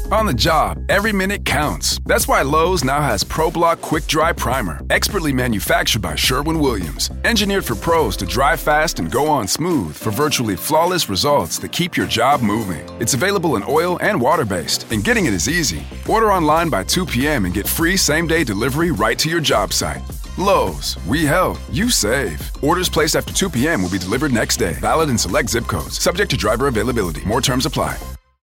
On the job, every minute counts. That's why Lowe's now has ProBlock Quick Dry Primer, expertly manufactured by Sherwin-Williams. Engineered for pros to dry fast and go on smooth for virtually flawless results that keep your job moving. It's available in oil and water-based, and getting it is easy. Order online by 2 p.m. and get free same-day delivery right to your job site. Lowe's, we help, you save. Orders placed after 2 p.m. will be delivered next day. Valid in select zip codes. Subject to driver availability. More terms apply.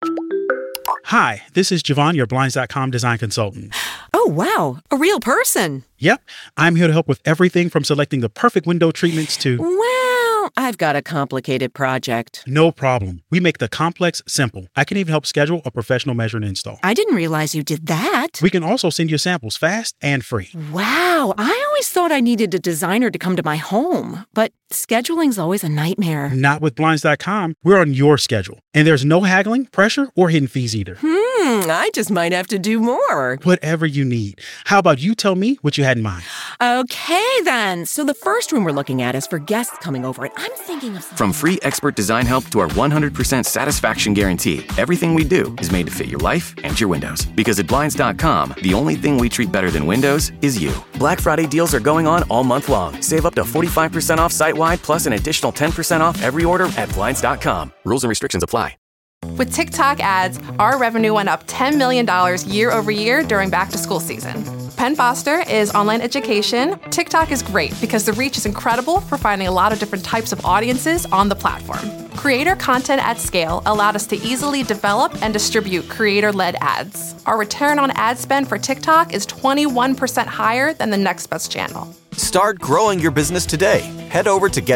Hi, this is Javon, your Blinds.com design consultant. Oh, wow. A real person. Yep. I'm here to help with everything from selecting the perfect window treatments to... Well, I've got a complicated project. No problem. We make the complex simple. I can even help schedule a professional measure and install. I didn't realize you did that. We can also send you samples fast and free. Wow. I always thought I needed a designer to come to my home, but scheduling's always a nightmare. Not with Blinds.com. We're on your schedule. And there's no haggling, pressure, or hidden fees either. I just might have to do more. Whatever you need. How about you tell me what you had in mind? Okay, then. So the first room we're looking at is for guests coming over, and I'm thinking of... From free expert design help to our 100% satisfaction guarantee, everything we do is made to fit your life and your windows. Because at Blinds.com, the only thing we treat better than windows is you. Black Friday deals are going on all month long. Save up to 45% off site-wide, plus an additional 10% off every order at Blinds.com. Rules and restrictions apply. With TikTok ads, our revenue went up $10 million year over year during back-to-school season. Penn Foster is online education. TikTok is great because the reach is incredible for finding a lot of different types of audiences on the platform. Creator content at scale allowed us to easily develop and distribute creator-led ads. Our return on ad spend for TikTok is 21% higher than the next best channel. Start growing your business today. Head over to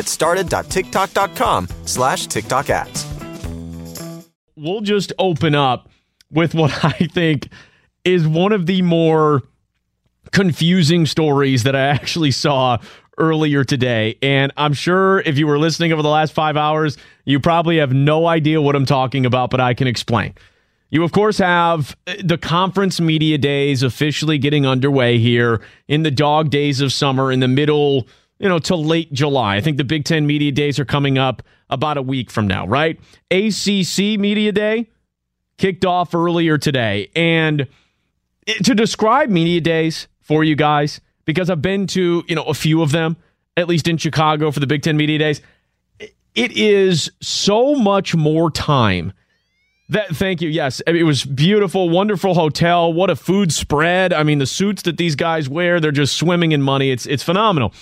getstarted.tiktok.com/TikTok ads. We'll just open up with what I think is one of the more confusing stories that I actually saw earlier today. And I'm sure if you were listening over the last 5 hours, you probably have no idea what I'm talking about, but I can explain. You, of course, have the conference media days officially getting underway here in the dog days of summer in the middle, to late July. I think the Big Ten media days are coming up about a week from now, right? ACC media day kicked off earlier today. And to describe media days for you guys, because I've been to, a few of them, at least in Chicago for the Big Ten media days, it is so much more time. Thank you. Yes, it was beautiful, wonderful hotel. What a food spread. I mean, the suits that these guys wear, they're just swimming in money. It's phenomenal.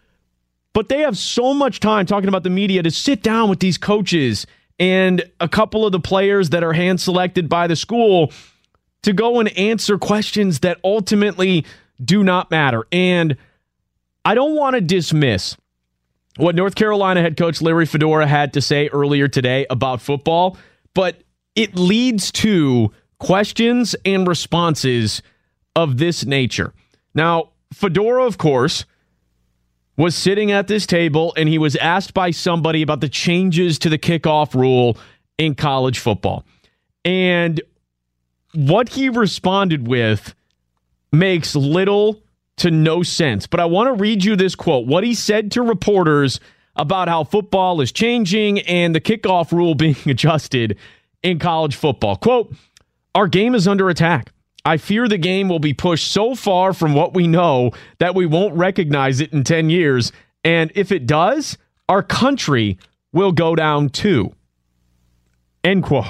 But they have so much time talking about the media to sit down with these coaches and a couple of the players that are hand-selected by the school to go and answer questions that ultimately do not matter. And I don't want to dismiss what North Carolina head coach Larry Fedora had to say earlier today about football, but it leads to questions and responses of this nature. Now, Fedora, of course, was sitting at this table and he was asked by somebody about the changes to the kickoff rule in college football. And what he responded with makes little to no sense. But I want to read you this quote, what he said to reporters about how football is changing and the kickoff rule being adjusted in college football. Quote, "Our game is under attack. I fear the game will be pushed so far from what we know that we won't recognize it in 10 years. And if it does, our country will go down too." End quote.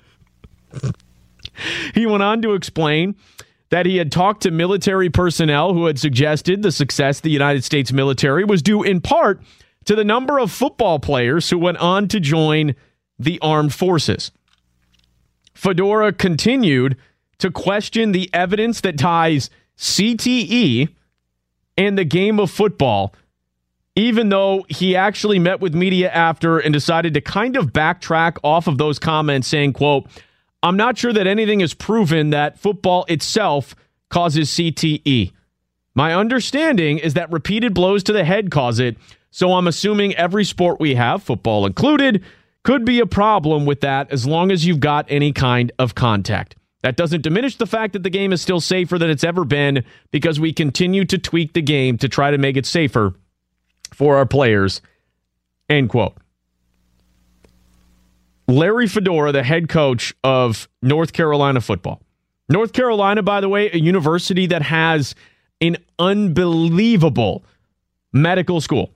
He went on to explain that he had talked to military personnel who had suggested the success of the United States military was due in part to the number of football players who went on to join the armed forces. Fedora continued to question the evidence that ties CTE and the game of football, even though he actually met with media after and decided to kind of backtrack off of those comments saying, quote, "I'm not sure that anything has proven that football itself causes CTE. My understanding is that repeated blows to the head cause it, so I'm assuming every sport we have, football included, could be a problem with that as long as you've got any kind of contact. That doesn't diminish the fact that the game is still safer than it's ever been because we continue to tweak the game to try to make it safer for our players." End quote. Larry Fedora, the head coach of North Carolina football. North Carolina, by the way, a university that has an unbelievable medical school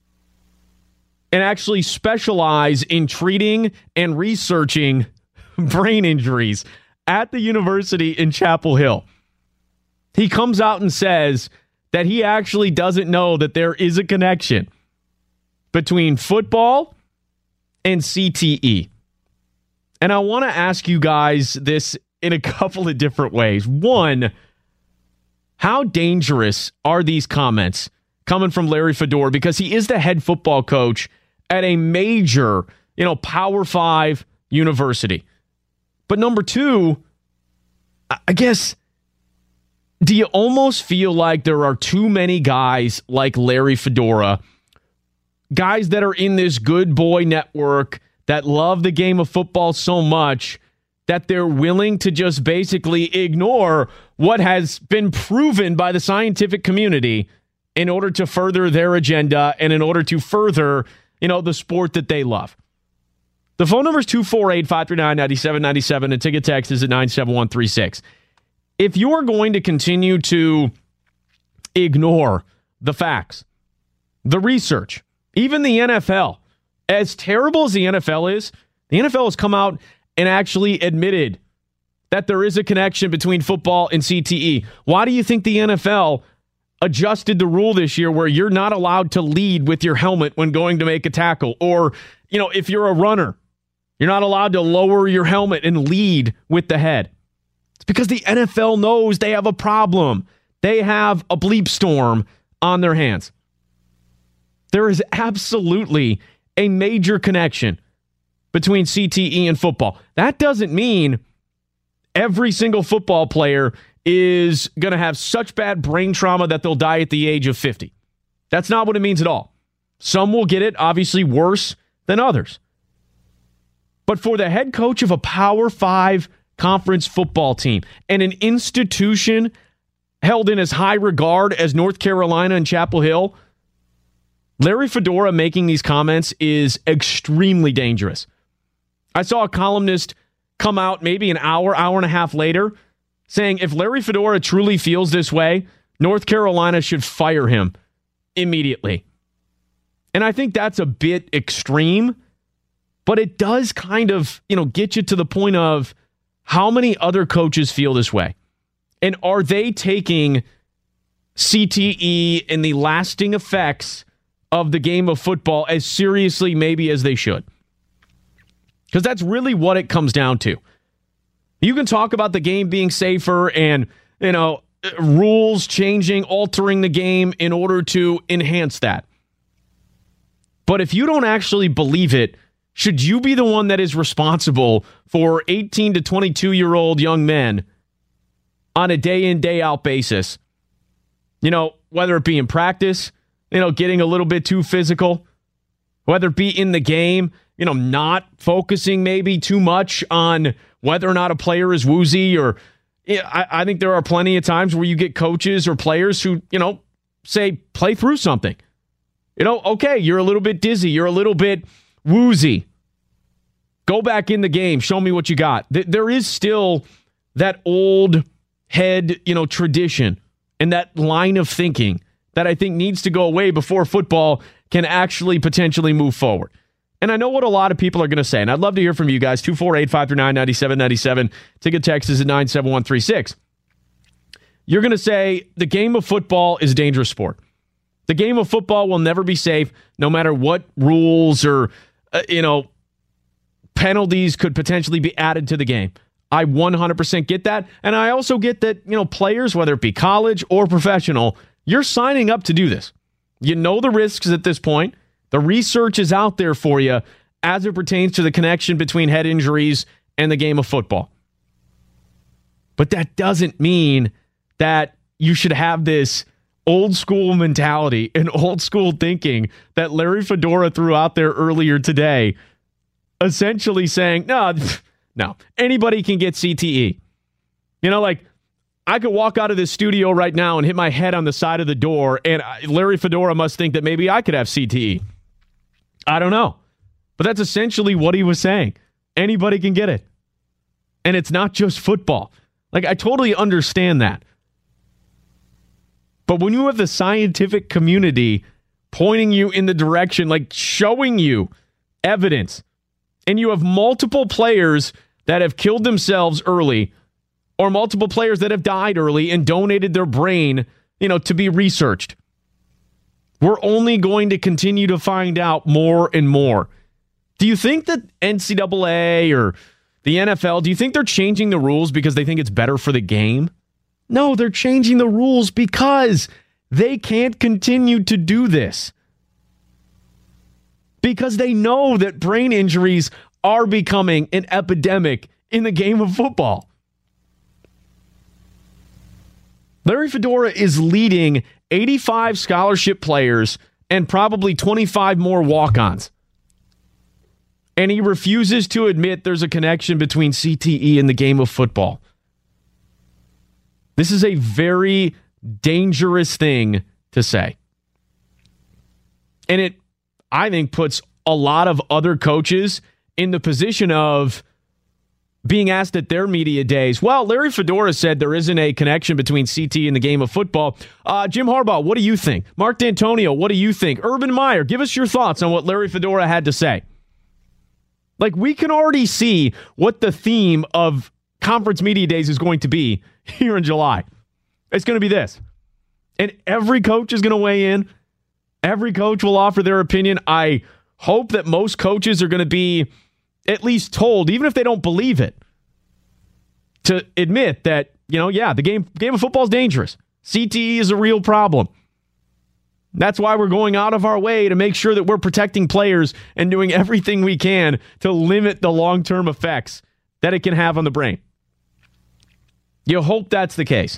and actually specialize in treating and researching brain injuries at the university in Chapel Hill. He comes out and says that he actually doesn't know that there is a connection between football and CTE. And I want to ask you guys this in a couple of different ways. One, how dangerous are these comments coming from Larry Fedora? Because he is the head football coach at a major, Power 5 university. But number two, I guess, do you almost feel like there are too many guys like Larry Fedora, guys that are in this good boy network that love the game of football so much that they're willing to just basically ignore what has been proven by the scientific community in order to further their agenda and in order to further, the sport that they love? The phone number is 248-539-9797 and ticket text is at 97136. If you're going to continue to ignore the facts, the research, even the NFL, as terrible as the NFL is, the NFL has come out and actually admitted that there is a connection between football and CTE. Why do you think the NFL adjusted the rule this year where you're not allowed to lead with your helmet when going to make a tackle? Or, if you're a runner, you're not allowed to lower your helmet and lead with the head. It's because the NFL knows they have a problem. They have a bleep storm on their hands. There is absolutely a major connection between CTE and football. That doesn't mean every single football player is going to have such bad brain trauma that they'll die at the age of 50. That's not what it means at all. Some will get it, obviously, worse than others. But for the head coach of a Power 5 conference football team and an institution held in as high regard as North Carolina and Chapel Hill, Larry Fedora making these comments is extremely dangerous. I saw a columnist come out maybe an hour and a half later saying if Larry Fedora truly feels this way, North Carolina should fire him immediately. And I think that's a bit extreme, but it does kind of, get you to the point of how many other coaches feel this way. And are they taking CTE and the lasting effects of the game of football as seriously maybe as they should? Because that's really what it comes down to. You can talk about the game being safer and, rules changing, altering the game in order to enhance that. But if you don't actually believe it, should you be the one that is responsible for 18 to 22-year-old young men on a day-in, day-out basis? Whether it be in practice, getting a little bit too physical, whether it be in the game, not focusing maybe too much on whether or not a player is woozy. Or I think there are plenty of times where you get coaches or players who, say, play through something. Okay, you're a little bit dizzy. You're a little bit woozy. Go back in the game. Show me what you got. There is still that old head, tradition and that line of thinking that I think needs to go away before football can actually potentially move forward. And I know what a lot of people are going to say, and I'd love to hear from you guys. 248-539-9797. Ticket text is at 97136. You're going to say the game of football is a dangerous sport. The game of football will never be safe, no matter what rules or, penalties could potentially be added to the game. I 100% get that. And I also get that, players, whether it be college or professional, you're signing up to do this. You know the risks at this point. The research is out there for you as it pertains to the connection between head injuries and the game of football. But that doesn't mean that you should have this old school mentality and old school thinking that Larry Fedora threw out there earlier today, essentially saying, no, anybody can get CTE. I could walk out of this studio right now and hit my head on the side of the door, and Larry Fedora must think that maybe I could have CTE. I don't know. But that's essentially what he was saying. Anybody can get it. And it's not just football. Like, I totally understand that. But when you have the scientific community pointing you in the direction, like showing you evidence, and you have multiple players that have killed themselves early, or multiple players that have died early and donated their brain, to be researched, we're only going to continue to find out more and more. Do you think that NCAA or the NFL, do you think they're changing the rules because they think it's better for the game? No, they're changing the rules because they can't continue to do this. Because they know that brain injuries are becoming an epidemic in the game of football. Larry Fedora is leading 85 scholarship players and probably 25 more walk-ons. And he refuses to admit there's a connection between CTE and the game of football. This is a very dangerous thing to say. And it, I think, puts a lot of other coaches in the position of being asked at their media days, well, Larry Fedora said there isn't a connection between CTE and the game of football. Jim Harbaugh, what do you think? Mark D'Antonio, what do you think? Urban Meyer, give us your thoughts on what Larry Fedora had to say. Like, we can already see what the theme of conference media days is going to be here in July. It's going to be this. And every coach is going to weigh in. Every coach will offer their opinion. I hope that most coaches are going to be at least told, even if they don't believe it, to admit that, the game of football is dangerous. CTE is a real problem. That's why we're going out of our way to make sure that we're protecting players and doing everything we can to limit the long-term effects that it can have on the brain. You hope that's the case.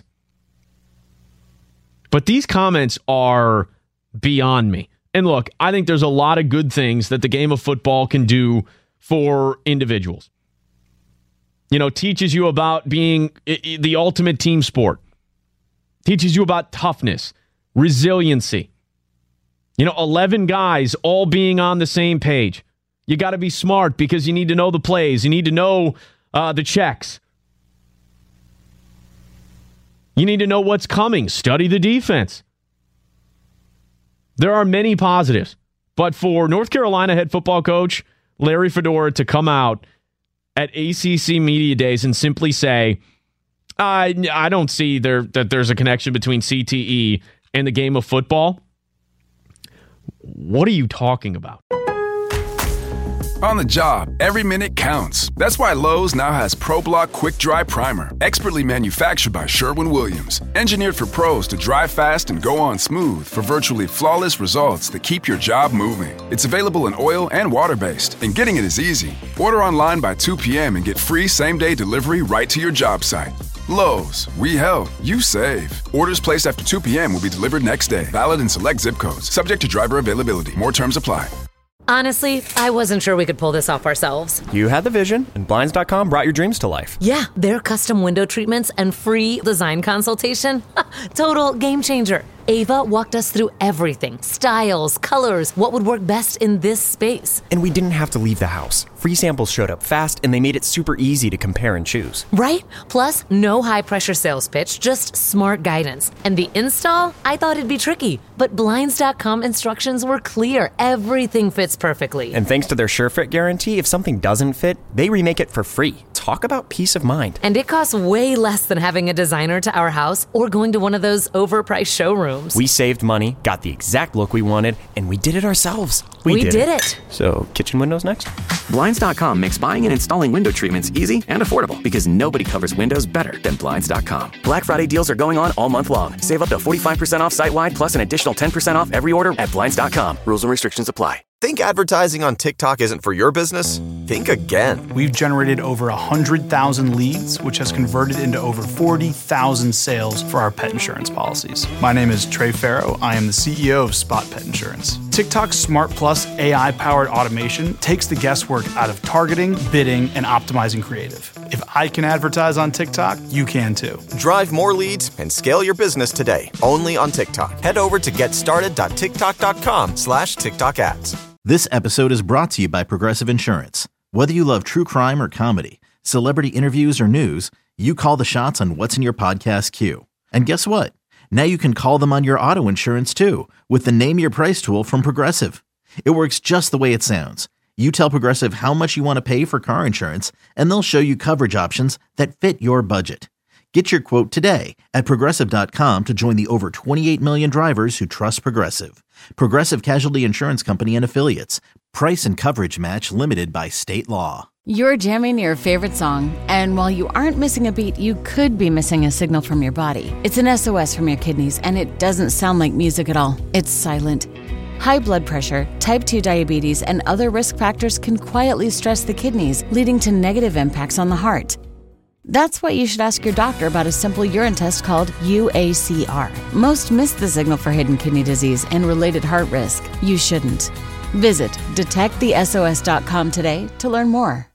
But these comments are beyond me. And look, I think there's a lot of good things that the game of football can do for individuals. Teaches you about being the ultimate team sport. Teaches you about toughness, resiliency. 11 guys all being on the same page. You got to be smart because you need to know the plays. You need to know the checks. You need to know what's coming. Study the defense. There are many positives. But for North Carolina head football coach Larry Fedora to come out at ACC Media Days and simply say, I don't see that there's a connection between CTE and the game of football. What are you talking about? On the job, every minute counts. That's why Lowe's now has ProBlock Quick Dry Primer, expertly manufactured by Sherwin-Williams. Engineered for pros to dry fast and go on smooth for virtually flawless results that keep your job moving. It's available in oil and water-based, and getting it is easy. Order online by 2 p.m. and get free same-day delivery right to your job site. Lowe's, we help, you save. Orders placed after 2 p.m. will be delivered next day. Valid in select zip codes. Subject to driver availability. More terms apply. Honestly, I wasn't sure we could pull this off ourselves. You had the vision, and Blinds.com brought your dreams to life. Yeah, their custom window treatments and free design consultation. Total game changer. Ava walked us through everything. Styles, colors, what would work best in this space. And we didn't have to leave the house. Free samples showed up fast, and they made it super easy to compare and choose. Right? Plus, no high-pressure sales pitch, just smart guidance. And the install? I thought it'd be tricky, but Blinds.com instructions were clear. Everything fits perfectly. And thanks to their SureFit guarantee, if something doesn't fit, they remake it for free. Talk about peace of mind. And it costs way less than having a designer to our house or going to one of those overpriced showrooms. We saved money, got the exact look we wanted, and we did it ourselves. We did it. So, kitchen windows next? Blinds.com makes buying and installing window treatments easy and affordable because nobody covers windows better than Blinds.com. Black Friday deals are going on all month long. Save up to 45% off site-wide plus an additional 10% off every order at Blinds.com. Rules and restrictions apply. Think advertising on TikTok isn't for your business? Think again. We've generated over 100,000 leads, which has converted into over 40,000 sales for our pet insurance policies. My name is Trey Farrow. I am the CEO of Spot Pet Insurance. TikTok's Smart Plus AI-powered automation takes the guesswork out of targeting, bidding, and optimizing creative. If I can advertise on TikTok, you can too. Drive more leads and scale your business today, only on TikTok. Head over to getstarted.tiktok.com/TikTok ads. This episode is brought to you by Progressive Insurance. Whether you love true crime or comedy, celebrity interviews or news, you call the shots on what's in your podcast queue. And guess what? Now you can call them on your auto insurance too with the Name Your Price tool from Progressive. It works just the way it sounds. You tell Progressive how much you want to pay for car insurance, and they'll show you coverage options that fit your budget. Get your quote today at Progressive.com to join the over 28 million drivers who trust Progressive. Progressive Casualty Insurance Company and Affiliates. Price and coverage match limited by state law. You're jamming your favorite song, and while you aren't missing a beat, you could be missing a signal from your body. It's an SOS from your kidneys, and it doesn't sound like music at all. It's silent. High blood pressure, type 2 diabetes, and other risk factors can quietly stress the kidneys, leading to negative impacts on the heart. That's why you should ask your doctor about a simple urine test called UACR. Most miss the signal for hidden kidney disease and related heart risk. You shouldn't. Visit detectthesos.com today to learn more.